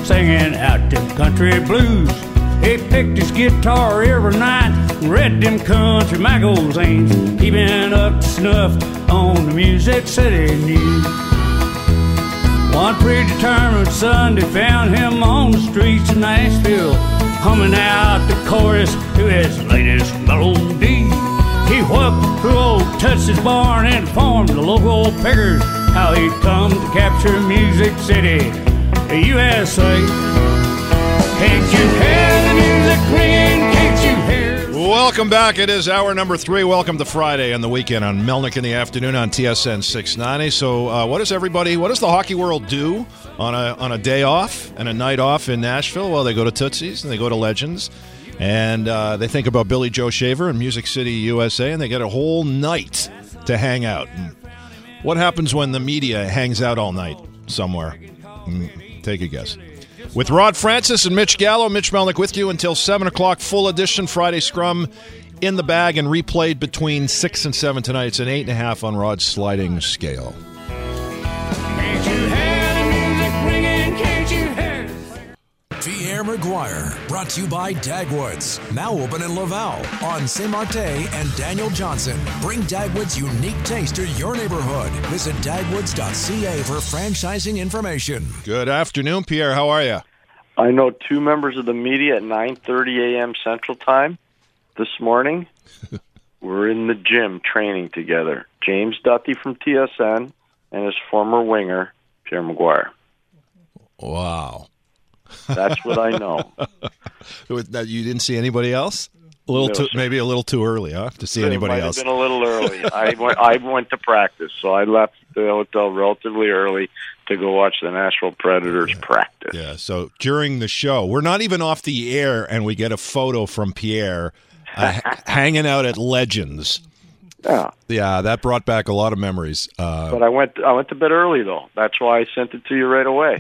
singing out them country blues. He picked his guitar every night, read them country magazines, keeping up to snuff on the Music City news. One predetermined Sunday found him on the streets of Nashville, humming out the chorus to his latest melody. He whooped through old Tuts's barn and informed the local pickers how he'd come to capture Music City, the USA. Can't you hear the music ringing? Can't you hear? Welcome back. It is hour number 3. Welcome to Friday and the weekend on Melnick in the afternoon on TSN 690. So what does the hockey world do on a day off and a night off in Nashville? Well, they go to Tootsie's and they go to Legends. And they think about Billy Joe Shaver in Music City, USA, and they get a whole night to hang out. What happens when the media hangs out all night somewhere? Take a guess. With Rod Francis and Mitch Gallo, Mitch Melnick with you until 7 o'clock. Full edition Friday Scrum in the bag and replayed between 6 and 7 tonight. It's an 8.5 on Rod's sliding scale. Can't you hear the music ringing? Can't you hear? Pierre Maguire, brought to you by Dagwoods. Now open in Laval on Saint Martin and Daniel Johnson. Bring Dagwoods' unique taste to your neighborhood. Visit dagwoods.ca for franchising information. Good afternoon, Pierre. How are you? I know 2 members of the media at 9:30 a.m. Central Time this morning. We're in the gym training together. James Duthie from TSN and his former winger, Pierre Maguire. Wow. That's what I know. You didn't see anybody else? Maybe a little too early, huh? To see anybody else. It might have been a little early. I went to practice, so I left the hotel relatively early to go watch the Nashville Predators practice. Yeah, so during the show, we're not even off the air, and we get a photo from Pierre hanging out at Legends. Yeah, that brought back a lot of memories. But I went to bed early, though. That's why I sent it to you right away.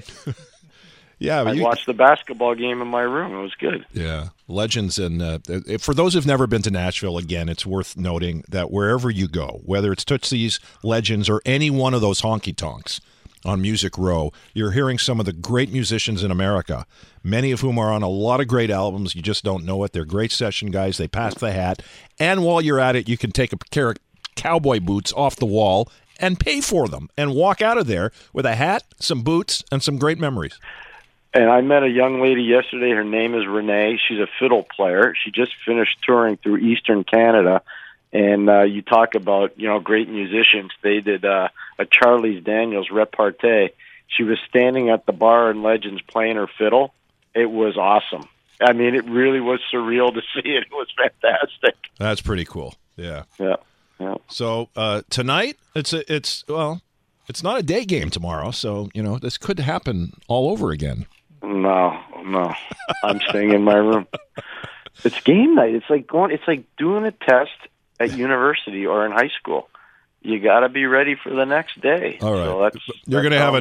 Yeah, I watched the basketball game in my room. It was good. Yeah, Legends. And for those who've never been to Nashville, again, it's worth noting that wherever you go, whether it's Tootsie's, Legends, or any one of those honky-tonks on Music Row, you're hearing some of the great musicians in America, many of whom are on a lot of great albums. You just don't know it. They're great session guys. They pass the hat. And while you're at it, you can take a pair of cowboy boots off the wall and pay for them and walk out of there with a hat, some boots, and some great memories. And I met a young lady yesterday. Her name is Renee. She's a fiddle player. She just finished touring through Eastern Canada. And you talk about, great musicians. They did a Charlie's Daniels repartee. She was standing at the bar in Legends playing her fiddle. It was awesome. I mean, it really was surreal to see it. It was fantastic. That's pretty cool. Yeah. Yeah. So tonight, it's not a day game tomorrow. So, this could happen all over again. No. I'm staying in my room. It's game night. It's like doing a test at university or in high school. You got to be ready for the next day. All right. So you're going to have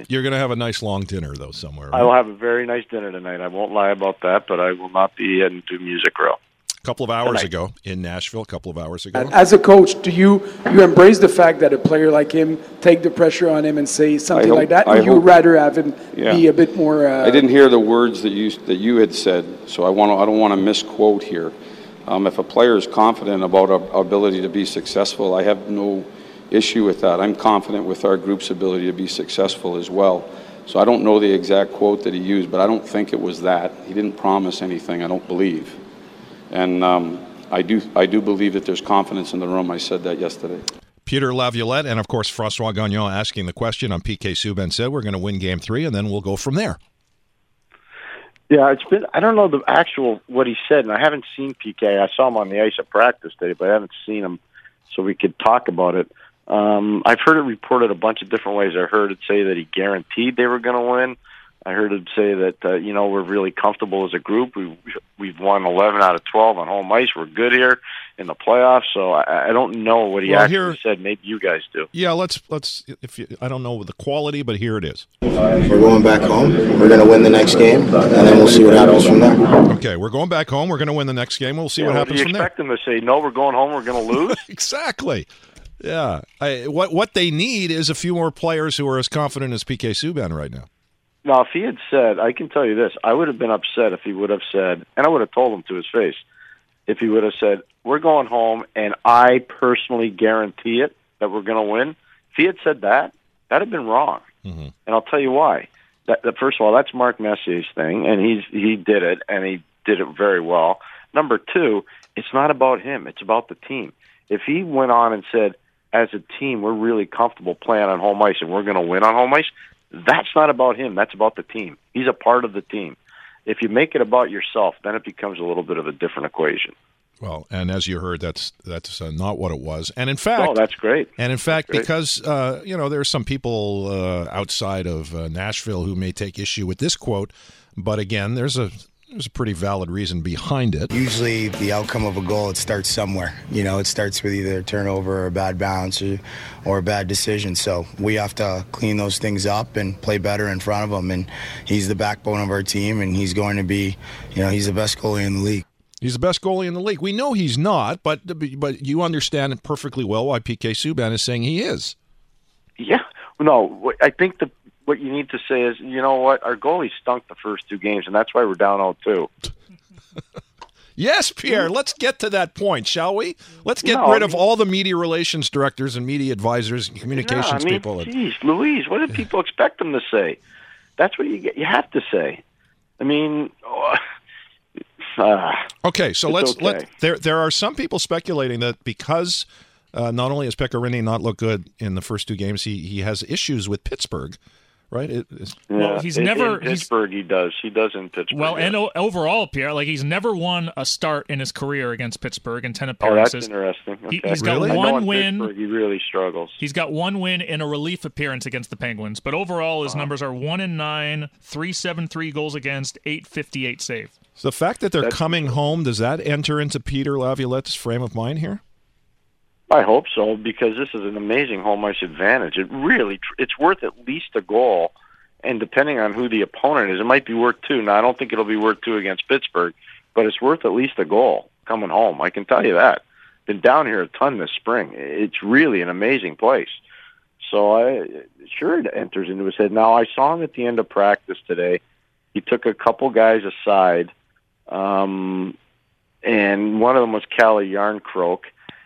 a nice long dinner though somewhere. Right? I will have a very nice dinner tonight. I won't lie about that, but I will not be into Music Row. A couple of hours ago in Nashville, And as a coach, do you embrace the fact that a player like him take the pressure on him and say something like that? Or you would rather have him be a bit more? I didn't hear the words that you had said, so I don't want to misquote here. If a player is confident about our ability to be successful, I have no issue with that. I'm confident with our group's ability to be successful as well. So I don't know the exact quote that he used, but I don't think it was that. He didn't promise anything, I don't believe. And I do believe that there's confidence in the room. I said that yesterday. Peter Laviolette and, of course, François Gagnon asking the question on PK Subban said we're going to win Game 3, and then we'll go from there. Yeah, I don't know the actual what he said, and I haven't seen PK. I saw him on the ice at practice today, but I haven't seen him, so we could talk about it. I've heard it reported a bunch of different ways. I heard it say that he guaranteed they were going to win. I heard him say that, we're really comfortable as a group. We've won 11 out of 12 on home ice. We're good here in the playoffs. So I don't know what he actually said. Maybe you guys do. Yeah, let's. I don't know the quality, but here it is. We're going back home. We're going to win the next game, and then we'll see what happens from there. Okay, we're going back home. We're going to win the next game. We'll see what happens from there. Do you expect them to say, no, we're going home, we're going to lose? Exactly. Yeah. What they need is a few more players who are as confident as PK Subban right now. Now, if he had said, I can tell you this, I would have been upset if he would have said, and I would have told him to his face, if he would have said, we're going home, and I personally guarantee it that we're going to win. If he had said that, that'd have been wrong. Mm-hmm. And I'll tell you why. That first of all, that's Mark Messier's thing, and he did it, and he did it very well. Number two, it's not about him. It's about the team. If he went on and said, as a team, we're really comfortable playing on home ice and we're going to win on home ice, that's not about him. That's about the team. He's a part of the team. If you make it about yourself, then it becomes a little bit of a different equation. Well, and as you heard, that's not what it was. And in fact, that's great. And in fact, because there are some people outside of Nashville who may take issue with this quote, but again, there's a pretty valid reason behind it. Usually, the outcome of a goal, it starts somewhere. It starts with either a turnover or a bad bounce or a bad decision. So we have to clean those things up and play better in front of him. And he's the backbone of our team, and he's going to be, he's the best goalie in the league. He's the best goalie in the league. We know he's not, but you understand it perfectly well why P.K. Subban is saying he is. Yeah. No, I think what you need to say is, you know what, our goalie stunk the first two games, and that's why we're down 0-2. Yes, Pierre, let's get to that point, shall we? Let's get rid of all the media relations directors and media advisors and communications people. Geez, Louise, what did people expect them to say? That's what you have to say. I mean... okay, so there are some people speculating that because not only has Pekka Rinne not looked good in the first two games, he has issues with Pittsburgh, right? Pittsburgh. He does in Pittsburgh. Well, and overall, Pierre, he's never won a start in his career against Pittsburgh in 10 appearances. Oh, that's interesting. Okay. He's got one win. Pittsburgh, he really struggles. He's got one win in a relief appearance against the Penguins, but overall his numbers are 1-9, 3.73 goals against, 8.58 save. So the fact that they're coming home, does that enter into Peter Laviolette's frame of mind here? I hope so, because this is an amazing home ice advantage. It's worth at least a goal, and depending on who the opponent is, it might be worth 2. Now, I don't think it'll be worth 2 against Pittsburgh, but it's worth at least a goal coming home. I can tell you that. Been down here a ton this spring. It's really an amazing place. So it enters into his head. Now, I saw him at the end of practice today. He took a couple guys aside. And one of them was Calle Järnkrok.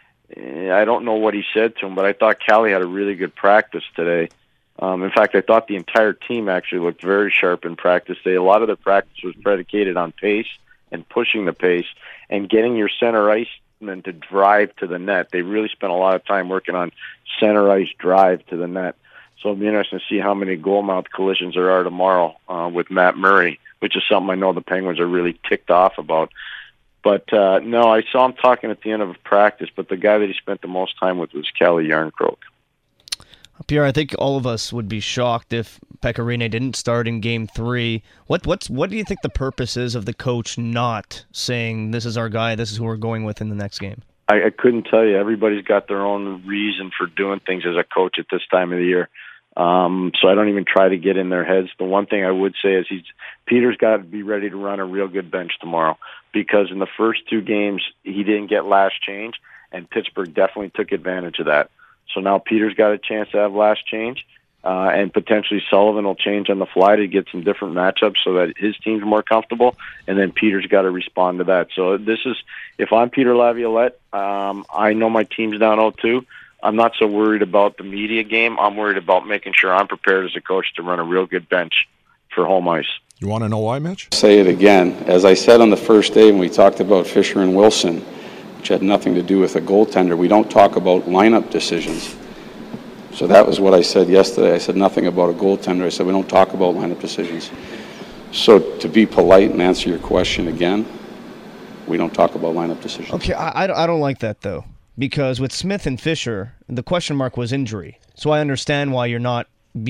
I don't know what he said to him, but I thought Calle had a really good practice today. In fact, I thought the entire team actually looked very sharp in practice today. A lot of the practice was predicated on pace and pushing the pace and getting your center iceman to drive to the net. They really spent a lot of time working on center ice drive to the net. So it'll be interesting to see how many goal mouth collisions there are tomorrow with Matt Murray, which is something I know the Penguins are really ticked off about. But, no, I saw him talking at the end of practice, but the guy that he spent the most time with was Calle Järnkrok. Pierre, I think all of us would be shocked if Pekka Rinne didn't start in Game 3. What do you think the purpose is of the coach not saying, this is our guy, this is who we're going with in the next game? I couldn't tell you. Everybody's got their own reason for doing things as a coach at this time of the year. So I don't even try to get in their heads. The one thing I would say is Peter's got to be ready to run a real good bench tomorrow, because in the first two games he didn't get last change, and Pittsburgh definitely took advantage of that. So now Peter's got a chance to have last change, and potentially Sullivan will change on the fly to get some different matchups so that his team's more comfortable, and then Peter's got to respond to that. So if I'm Peter Laviolette, I know my team's down 0-2. I'm not so worried about the media game. I'm worried about making sure I'm prepared as a coach to run a real good bench for home ice. You want to know why, Mitch? Say it again. As I said on the first day when we talked about Fisher and Wilson, which had nothing to do with a goaltender, we don't talk about lineup decisions. So that was what I said yesterday. I said nothing about a goaltender. I said we don't talk about lineup decisions. So to be polite and answer your question again, we don't talk about lineup decisions. Okay, I don't like that, though. Because with Smith and Fisher, the question mark was injury. So I understand why you're not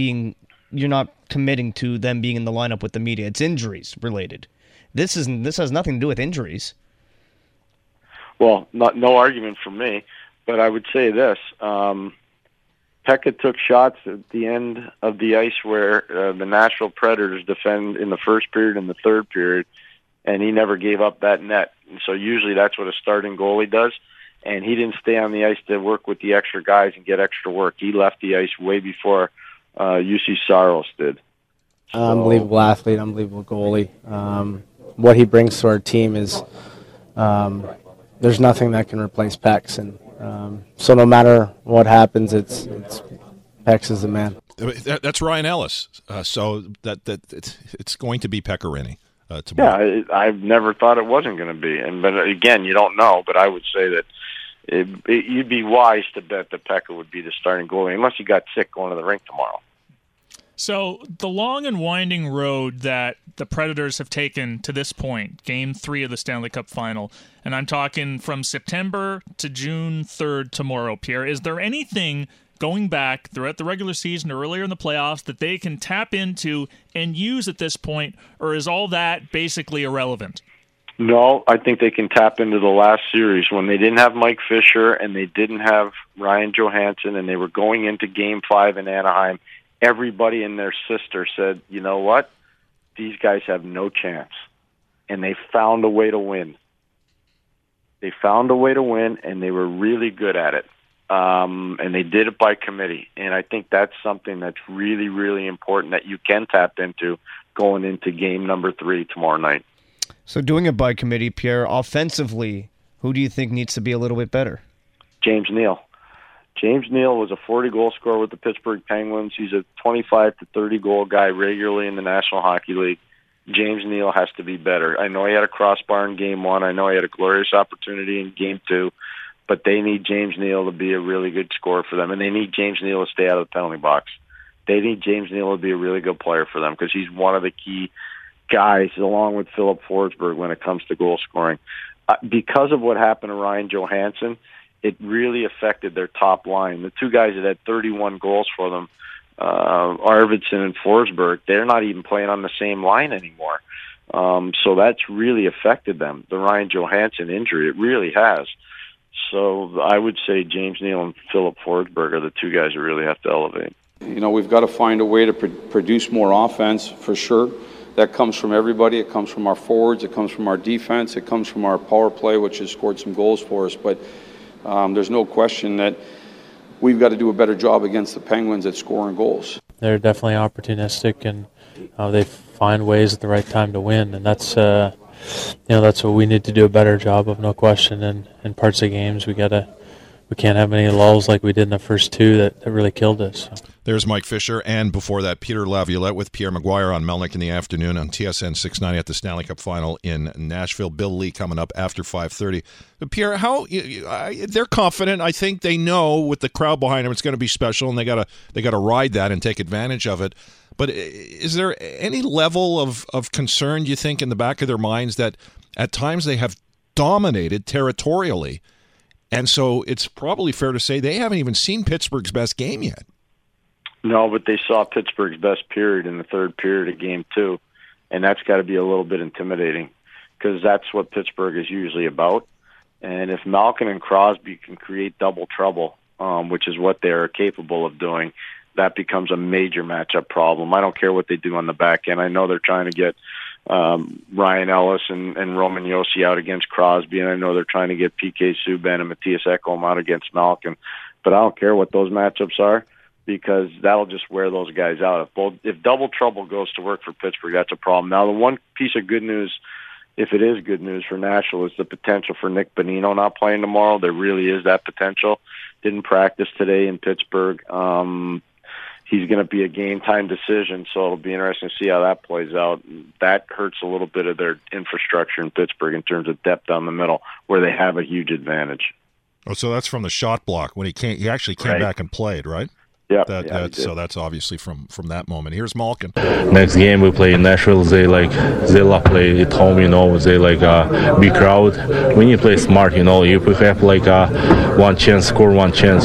committing to them being in the lineup with the media. It's injuries related. This has nothing to do with injuries. Well, no argument from me, but I would say this. Pekka took shots at the end of the ice where the Nashville Predators defend in the first period and the third period, and he never gave up that net. And so usually that's what a starting goalie does. And he didn't stay on the ice to work with the extra guys and get extra work. He left the ice way before UC Saros did. Unbelievable athlete, unbelievable goalie. What he brings to our team is there's nothing that can replace Pex, and so no matter what happens, it's Pex is the man. That's Ryan Ellis. So that it's going to be Pekka Rinne tomorrow. Yeah, I've never thought it wasn't going to be, but again, you don't know. But I would say that you'd be wise to bet that Pekka would be the starting goalie unless he got sick going to the rink tomorrow. So the long and winding road that the Predators have taken to this point, Game 3 of the Stanley Cup Final, and I'm talking from September to June 3rd tomorrow, Pierre, is there anything going back throughout the regular season or earlier in the playoffs that they can tap into and use at this point, or is all that basically irrelevant? No, I think they can tap into the last series when they didn't have Mike Fisher and they didn't have Ryan Johansson and they were going into Game 5 in Anaheim. Everybody and their sister said, you know what? These guys have no chance. And they found a way to win. They found a way to win, and they were really good at it. And they did it by committee. And I think that's something that's really, really important that you can tap into going into game number 3 tomorrow night. So doing it by committee, Pierre, offensively, who do you think needs to be a little bit better? James Neal. James Neal was a 40-goal scorer with the Pittsburgh Penguins. He's a 25 to 30-goal guy regularly in the National Hockey League. James Neal has to be better. I know he had a crossbar in Game 1. I know he had a glorious opportunity in Game 2. But they need James Neal to be a really good scorer for them, and they need James Neal to stay out of the penalty box. They need James Neal to be a really good player for them because he's one of the key guys, along with Philip Forsberg, when it comes to goal scoring. Because of what happened to Ryan Johansson, it really affected their top line. The two guys that had 31 goals for them, Arvidsson and Forsberg, they're not even playing on the same line anymore. So that's really affected them. The Ryan Johansson injury, it really has. So I would say James Neal and Philip Forsberg are the two guys that really have to elevate. You know, we've got to find a way to produce more offense for sure. That comes from everybody. It comes from our forwards. It comes from our defense. It comes from our power play, which has scored some goals for us. But there's no question that we've got to do a better job against the Penguins at scoring goals. They're definitely opportunistic, and they find ways at the right time to win, and that's that's what we need to do a better job of, no question. And in parts of games, we can't have any lulls like we did in the first two that really killed us. So. There's Mike Fisher, and before that, Peter Laviolette with Pierre Maguire on Melnick in the afternoon on TSN 690 at the Stanley Cup Final in Nashville. Bill Lee coming up after 5:30. But Pierre, how they're confident? I think they know with the crowd behind them, it's going to be special, and they got to ride that and take advantage of it. But is there any level of concern, you think, in the back of their minds that at times they have dominated territorially, and so it's probably fair to say they haven't even seen Pittsburgh's best game yet? No, but they saw Pittsburgh's best period in the third period of Game 2, and that's got to be a little bit intimidating because that's what Pittsburgh is usually about. And if Malkin and Crosby can create double trouble, which is what they're capable of doing, that becomes a major matchup problem. I don't care what they do on the back end. I know they're trying to get Ryan Ellis and Roman Josi out against Crosby, and I know they're trying to get PK Subban and Matthias Ekholm out against Malkin. But I don't care what those matchups are because that'll just wear those guys out. If double trouble goes to work for Pittsburgh, that's a problem. Now, the one piece of good news, if it is good news for Nashville, is the potential for Nick Bonino not playing tomorrow. There really is that potential. Didn't practice today in Pittsburgh. He's going to be a game-time decision, so it'll be interesting to see how that plays out. That hurts a little bit of their infrastructure in Pittsburgh in terms of depth down the middle, where they have a huge advantage. Oh, so that's from the shot block when he actually came back and played, right? Yeah. So that's obviously from that moment. Here's Malkin. Next game we play in Nashville. They love play at home. They big crowd. We need to play smart. If we have one chance, score one chance.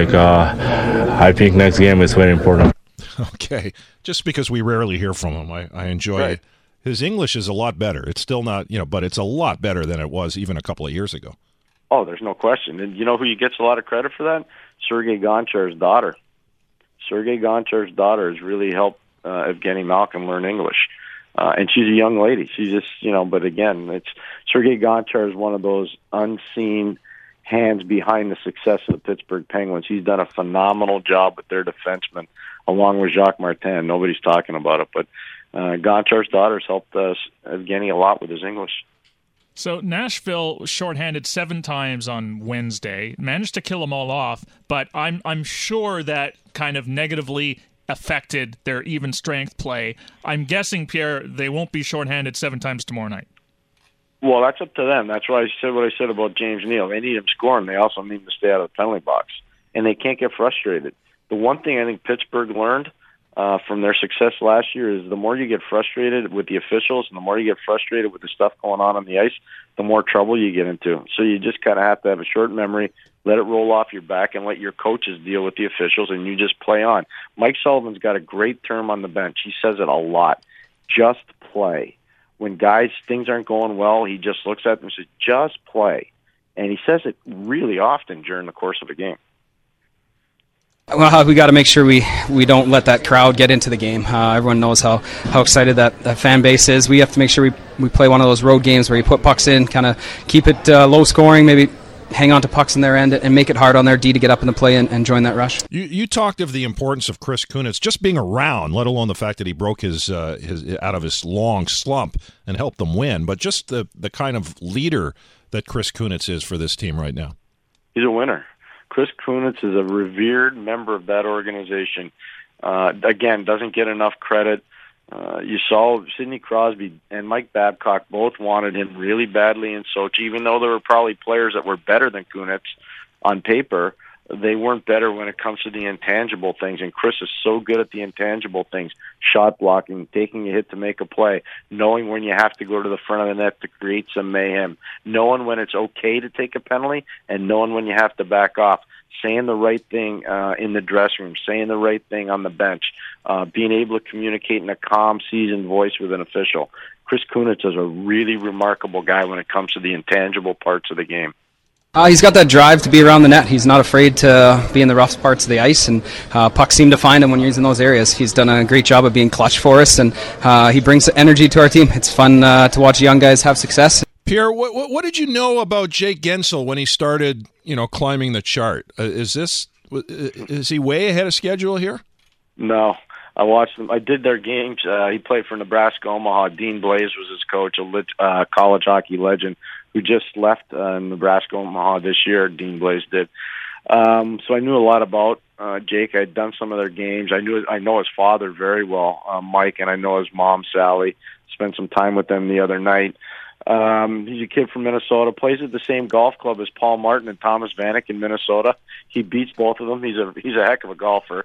I think next game is very important. Okay, just because we rarely hear from him, I enjoy it. His English is a lot better. It's still not, but it's a lot better than it was even a couple of years ago. Oh, there's no question. And you know who gets a lot of credit for that? Sergei Gonchar's daughter. Sergei Gonchar's daughter has really helped Evgeny Malkin learn English. And she's a young lady. She's just, but again, it's Sergei Gonchar is one of those unseen hands behind the success of the Pittsburgh Penguins. He's done a phenomenal job with their defensemen along with Jacques Martin. Nobody's talking about it, but Gonchar's daughters helped Evgeny a lot with his English. So Nashville shorthanded 7 times on Wednesday, managed to kill them all off, but I'm sure that kind of negatively affected their even strength play. I'm guessing, Pierre, they won't be shorthanded 7 times tomorrow night. Well, that's up to them. That's why I said what I said about James Neal. They need him scoring. They also need him to stay out of the penalty box, and they can't get frustrated. The one thing I think Pittsburgh learned from their success last year is the more you get frustrated with the officials and the more you get frustrated with the stuff going on the ice, the more trouble you get into. So you just kind of have to have a short memory, let it roll off your back, and let your coaches deal with the officials, and you just play on. Mike Sullivan's got a great term on the bench. He says it a lot. Just play. When guys, things aren't going well, he just looks at them and says, just play. And he says it really often during the course of a game. Well, we got to make sure we don't let that crowd get into the game. Everyone knows how excited that fan base is. We have to make sure we play one of those road games where you put pucks in, kind of keep it low scoring, maybe hang on to pucks in their end and make it hard on their D to get up in the play and join that rush. You talked of the importance of Chris Kunitz just being around, let alone the fact that he broke his out of his long slump and helped them win, but just the kind of leader that Chris Kunitz is for this team right now. He's a winner. Chris Kunitz is a revered member of that organization. Again, doesn't get enough credit. You saw Sidney Crosby and Mike Babcock both wanted him really badly in Sochi, even though there were probably players that were better than Kunitz on paper. They weren't better when it comes to the intangible things, and Chris is so good at the intangible things, shot blocking, taking a hit to make a play, knowing when you have to go to the front of the net to create some mayhem, knowing when it's okay to take a penalty, and knowing when you have to back off, saying the right thing in the dressing room, saying the right thing on the bench, being able to communicate in a calm, seasoned voice with an official. Chris Kunitz is a really remarkable guy when it comes to the intangible parts of the game. He's got that drive to be around the net. He's not afraid to be in the rough parts of the ice, and pucks seem to find him when he's in those areas. He's done a great job of being clutch for us, and he brings energy to our team. It's fun to watch young guys have success. Pierre, what did you know about Jake Guentzel when he started, climbing the chart? Is he way ahead of schedule here? No. I watched them. I did their games. He played for Nebraska Omaha. Dean Blaze was his coach, a college hockey legend who just left Nebraska Omaha this year. Dean Blaze did. So I knew a lot about Jake. I'd done some of their games. I know his father very well, Mike, and I know his mom, Sally. Spent some time with them the other night. He's a kid from Minnesota, plays at the same golf club as Paul Martin and Thomas Vanek in Minnesota. He beats both of them. He's a heck of a golfer.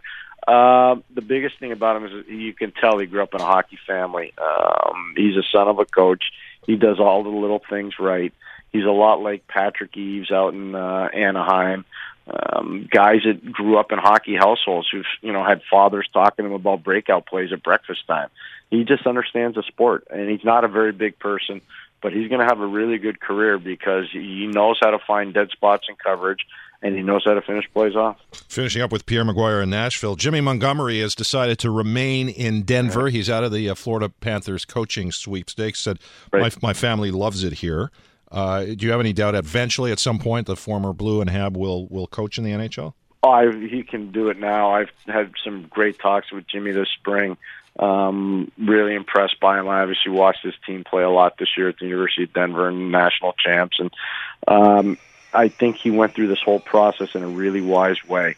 The biggest thing about him is you can tell he grew up in a hockey family. He's a son of a coach. He does all the little things right. He's a lot like Patrick Eaves out in Anaheim. Guys that grew up in hockey households who've had fathers talking to him about breakout plays at breakfast time. He just understands the sport, and he's not a very big person, but he's going to have a really good career because he knows how to find dead spots in coverage, and he knows how to finish plays off. Finishing up with Pierre McGuire in Nashville, Jimmy Montgomery has decided to remain in Denver. He's out of the Florida Panthers coaching sweepstakes. Said, my family loves it here. Do you have any doubt eventually at some point the former Blue and Hab will coach in the NHL? He can do it now. I've had some great talks with Jimmy this spring. Really impressed by him. I obviously watched his team play a lot this year at the University of Denver and national champs. And I think he went through this whole process in a really wise way.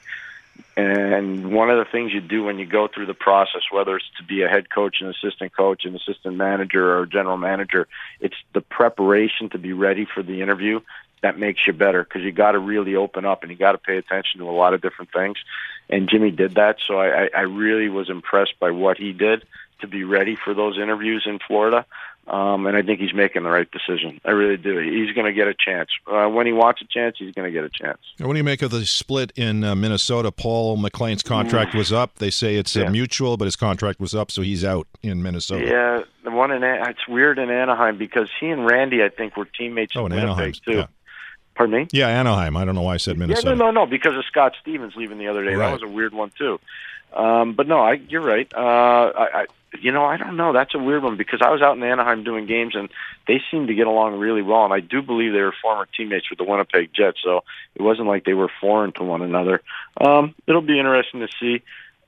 And one of the things you do when you go through the process, whether it's to be a head coach, an assistant manager, or general manager, it's the preparation to be ready for the interview that makes you better, because you got to really open up and you got to pay attention to a lot of different things. And Jimmy did that, so I really was impressed by what he did to be ready for those interviews in Florida. And I think he's making the right decision. I really do. He's going to get a chance. When he wants a chance, he's going to get a chance. And what do you make of the split in Minnesota? Paul McLean's contract was up. They say it's mutual, but his contract was up, so he's out in Minnesota. Yeah, the one it's weird in Anaheim because he and Randy, I think, were teammates in Winnipeg, too. Yeah. Pardon me? Yeah, Anaheim. I don't know why I said Minnesota. Yeah, no, because of Scott Stevens leaving the other day. Right. That was a weird one, too. But no, you're right. I don't know. That's a weird one because I was out in Anaheim doing games, and they seemed to get along really well. And I do believe they were former teammates with the Winnipeg Jets, so it wasn't like they were foreign to one another. It'll be interesting to see.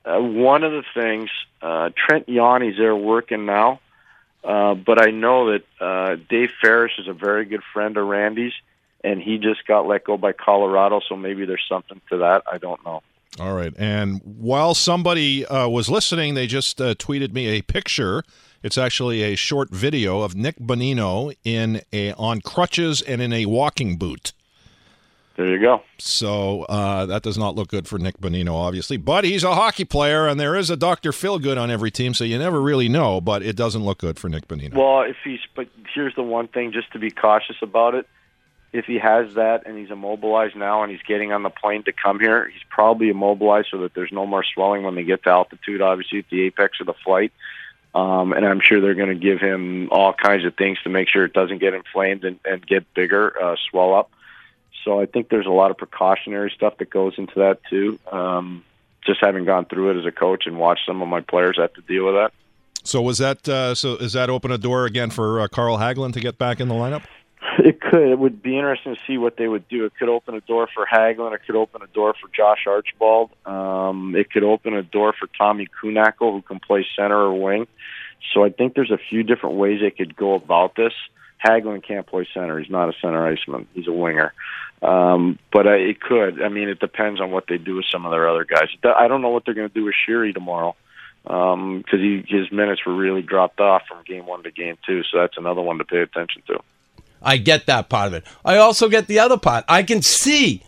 one of the things, Trent Yawney's there working now, but I know that Dave Ferris is a very good friend of Randy's, and he just got let go by Colorado, so maybe there's something to that. I don't know. All right. And while somebody was listening, they just tweeted me a picture. It's actually a short video of Nick Bonino on crutches and in a walking boot. There you go. So that does not look good for Nick Bonino, obviously. But he's a hockey player, and there is a Dr. Feelgood on every team, so you never really know. But it doesn't look good for Nick Bonino. Well, but here's the one thing, just to be cautious about it. If he has that and he's immobilized now and he's getting on the plane to come here, he's probably immobilized so that there's no more swelling when they get to altitude, obviously, at the apex of the flight. And I'm sure they're going to give him all kinds of things to make sure it doesn't get inflamed and get bigger, swell up. So I think there's a lot of precautionary stuff that goes into that, too. Just having gone through it as a coach and watched some of my players have to deal with that. So was that is that open a door again for Carl Hagelin to get back in the lineup? It could. It would be interesting to see what they would do. It could open a door for Hagelin. It could open a door for Josh Archibald. It could open a door for Tommy Kuhnackel, who can play center or wing. So I think there's a few different ways they could go about this. Hagelin can't play center. He's not a center iceman. He's a winger. But it could. I mean, it depends on what they do with some of their other guys. I don't know what they're going to do with Sheary tomorrow because his minutes were really dropped off from game 1 to game 2. So that's another one to pay attention to. I get that part of it. I also get the other part. I can see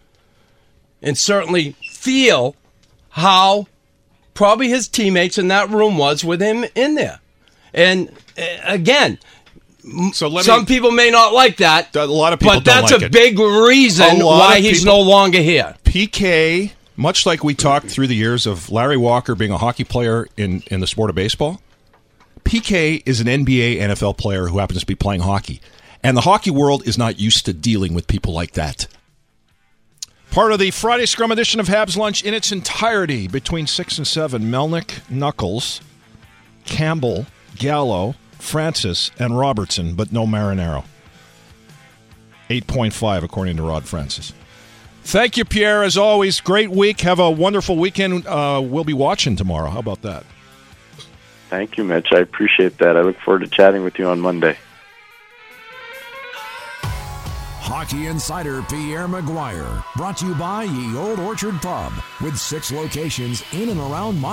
and certainly feel how probably his teammates in that room was with him in there. And again, some people may not like that. A lot of people but that's don't like a big reason why he's no longer here. PK, much like we talked through the years of Larry Walker being a hockey player in the sport of baseball, PK is an NBA, NFL player who happens to be playing hockey. And the hockey world is not used to dealing with people like that. Part of the Friday Scrum edition of Habs Lunch in its entirety between 6 and 7. Melnyk, Knuckles, Campbell, Gallo, Francis, and Robertson, but no Marinaro. 8.5 according to Rod Francis. Thank you, Pierre, as always. Great week. Have a wonderful weekend. We'll be watching tomorrow. How about that? Thank you, Mitch. I appreciate that. I look forward to chatting with you on Monday. Hockey Insider Pierre McGuire, brought to you by Ye Old Orchard Pub, with 6 locations in and around